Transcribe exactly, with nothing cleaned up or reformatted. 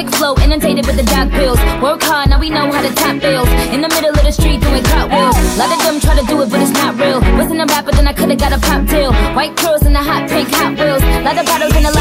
Big flow, inundated with the dog pills. Work hard, now we know how to top bills. In the middle of the street doing cartwheels. Lot of them try to do it, but it's not real. Wasn't a rapper, then I could've got a pop deal. White curls and the hot pink Hot Wheels. Lot of bottles in the